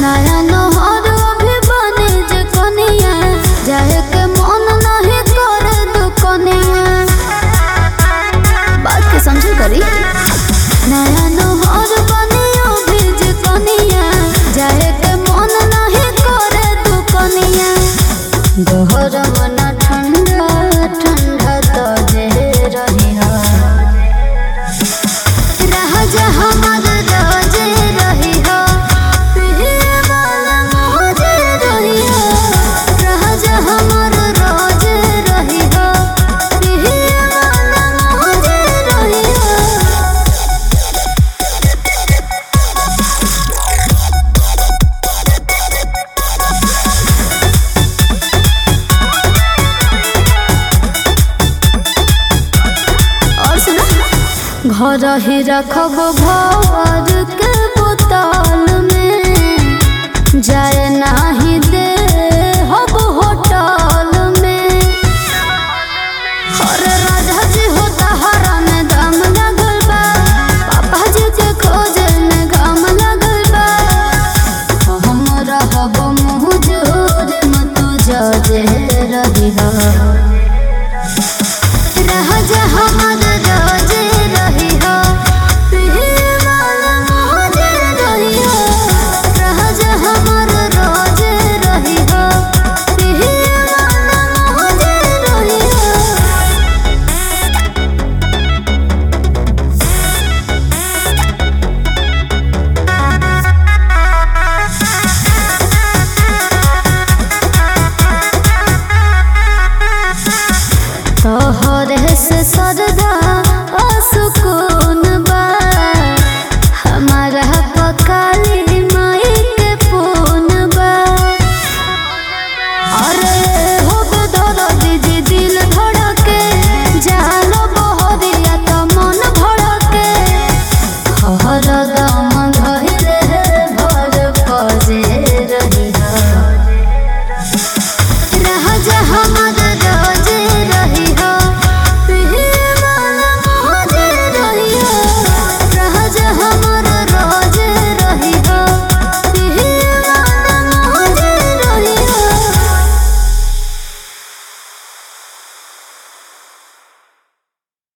नया नहर अभी बने जे कनिया जाए के मन नहीं करे दुकनिया। बात के समझ करी नया नहर बने अभी जे कनिया जाए के मन नहीं करे दुकनिया। दोहर मन ठंडा ठंडा तो जे रही राजा हमार रोजे रही हो पिए वाला मौजे रही हो। राजा हमार रोजे रही हो पिए वाला मौजे रही हो। और सुना घर ही रखब भर के